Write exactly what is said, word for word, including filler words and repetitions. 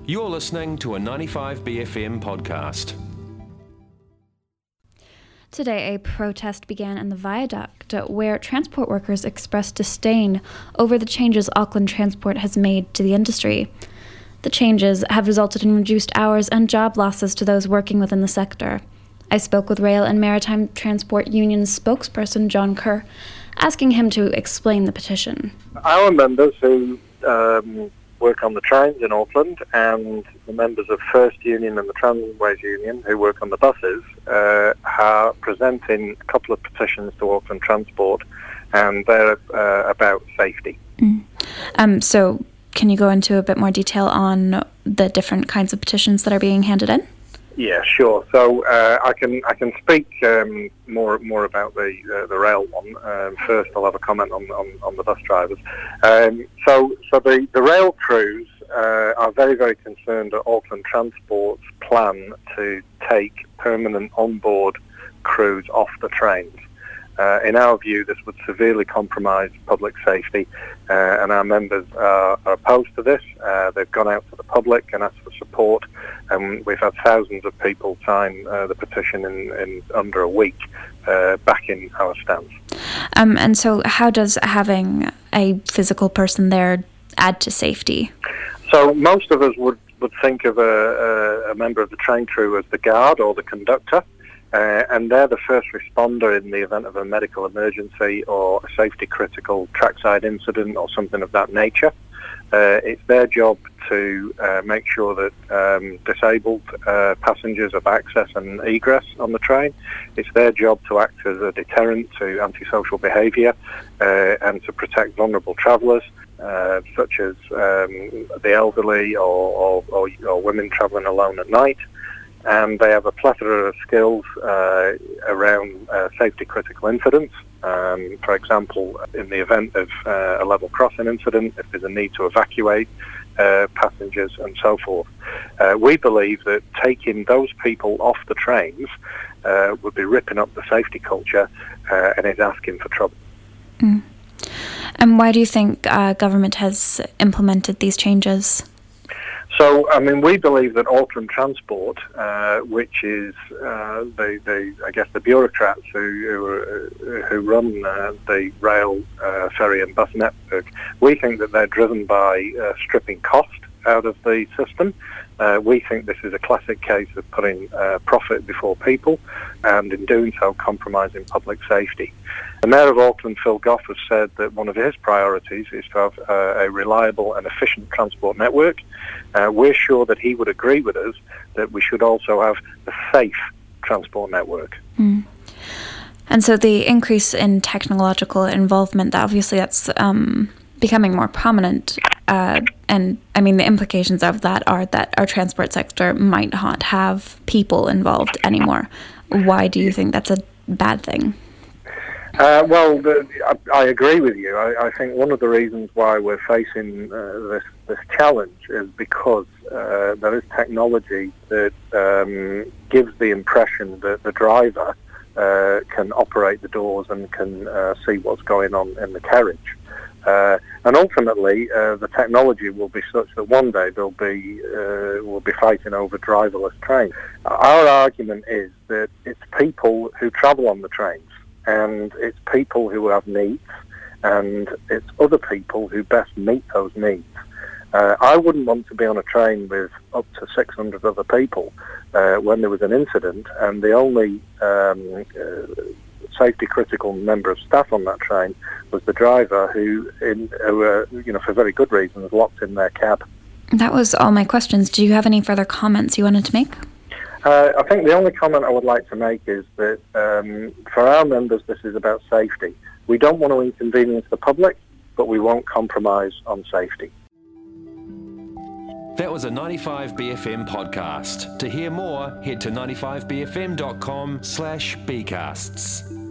You're listening to a ninety-five B F M podcast. Today, a protest began in the Viaduct, where transport workers expressed disdain over the changes Auckland Transport has made to the industry. The changes have resulted in reduced hours and job losses to those working within the sector. I spoke with Rail and Maritime Transport Union's spokesperson, John Kerr, asking him to explain the petition. Our members who um, work on the trains in Auckland and the members of First Union and the Tramways Union who work on the buses uh, are presenting a couple of petitions to Auckland Transport, and they're uh, about safety. Mm. Um, so can you go into a bit more detail on the different kinds of petitions that are being handed in? Yeah, sure. So uh, I can I can speak um, more more about the uh, the rail one. Um, first, I'll have a comment on on, on the bus drivers. Um, so so the, the rail crews uh, are very very concerned at Auckland Transport's plan to take permanent onboard crews off the trains. Uh, in our view, this would severely compromise public safety, uh, and our members are, are opposed to this. Uh, they've gone out to the public and asked for support, and we've had thousands of people sign uh, the petition in, in under a week, uh, backing our stance. Um, and so how does having a physical person there add to safety? So most of us would, would think of a, a, a member of the train crew as the guard or the conductor. Uh, and they're the first responder in the event of a medical emergency or a safety-critical trackside incident or something of that nature. Uh, it's their job to uh, make sure that um, disabled uh, passengers have access and egress on the train. It's their job to act as a deterrent to antisocial behaviour uh, and to protect vulnerable travellers, uh, such as um, the elderly or, or, or, or women travelling alone at night. And they have a plethora of skills uh, around uh, safety-critical incidents. Um, for example, in the event of uh, a level crossing incident, if there's a need to evacuate uh, passengers and so forth. Uh, we believe that taking those people off the trains uh, would be ripping up the safety culture uh, and is asking for trouble. Mm. And why do you think uh, government has implemented these changes? So, I mean, we believe that Auckland Transport, uh, which is uh, the, the, I guess, the bureaucrats who who, are, who run uh, the rail, uh, ferry and bus network, we think that they're driven by uh, stripping cost out of the system. Uh, we think this is a classic case of putting uh, profit before people, and in doing so, compromising public safety. The Mayor of Auckland, Phil Goff, has said that one of his priorities is to have uh, a reliable and efficient transport network. Uh, we're sure that he would agree with us that we should also have a safe transport network. Mm. And so the increase in technological involvement, obviously that's um, becoming more prominent. Uh, and I mean, the implications of that are that our transport sector might not have people involved anymore. Why do you think that's a bad thing? Uh, well, the, I, I agree with you. I, I think one of the reasons why we're facing uh, this this challenge is because uh, there is technology that um, gives the impression that the driver uh, can operate the doors and can uh, see what's going on in the carriage. Uh, and ultimately, uh, the technology will be such that one day they'll be uh, we'll be fighting over driverless trains. Our argument is that it's people who travel on the trains, and it's people who have needs, and it's other people who best meet those needs. Uh, I wouldn't want to be on a train with up to six hundred other people uh, when there was an incident, and the only um, uh, safety-critical member of staff on that train was the driver, who, in, who uh, you know, for very good reasons, locked in their cab. That was all my questions. Do you have any further comments you wanted to make? Uh, I think the only comment I would like to make is that um, for our members, this is about safety. We don't want to inconvenience the public, but we won't compromise on safety. That was a ninety-five B F M podcast. To hear more, head to ninety-five b f m dot com slash bcasts.